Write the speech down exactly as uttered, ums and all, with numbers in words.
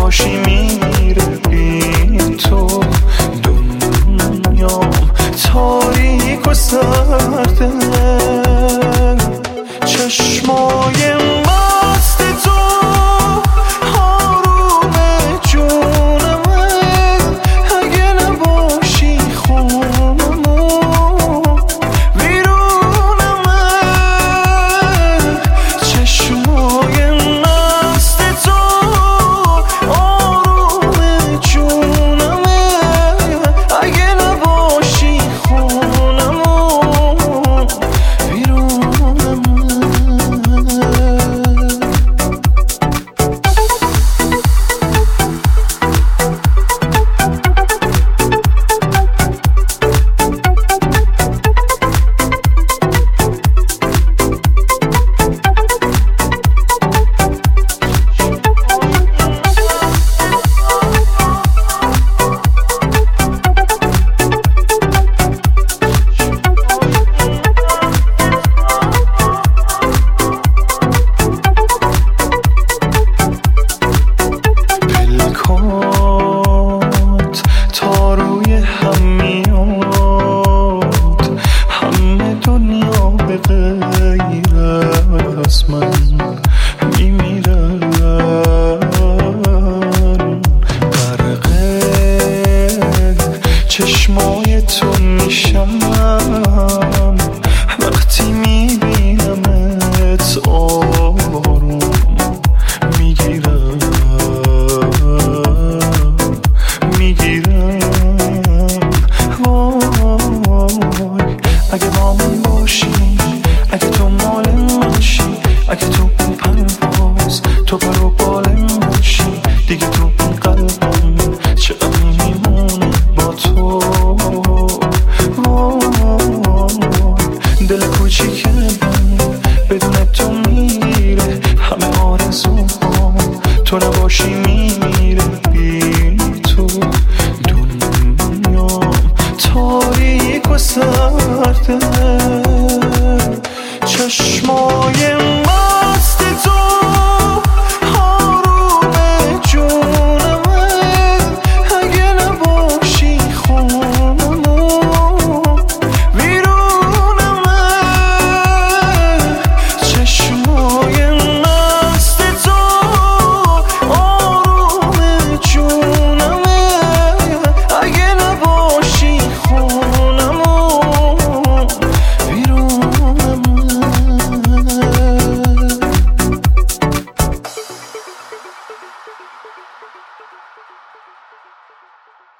نباشی میره بی تو دنیام تاریک و سرده چشمای مست تو آروم جونمه اگه نباشی خونمو ویرونمه چشمای مست تو آروم جونمه اگه نباشی خونمو ویرونمه تا روی هم میاد همه دنیا به غیر از من میمیرن غرق چشمای تو میشم وقتی میبینمت آروم میگیرم میگیرم وای اگه با من باشی اگه تو مال من شی اگه تو اون پرواز تو پر و بال من شی دیگه تو اون قلبم چقدر میمونه با تو وای دل کوچیک من بدون تو میره همه آرزوها تو نباشی میمیره بی تو دنیام تاریک و سرده چشمای مست تو آروم جونمه اگه نباشی خونمو ویرونمه چشمای مست تو آروم جونمه اگه نباشی خونمو ویرونمه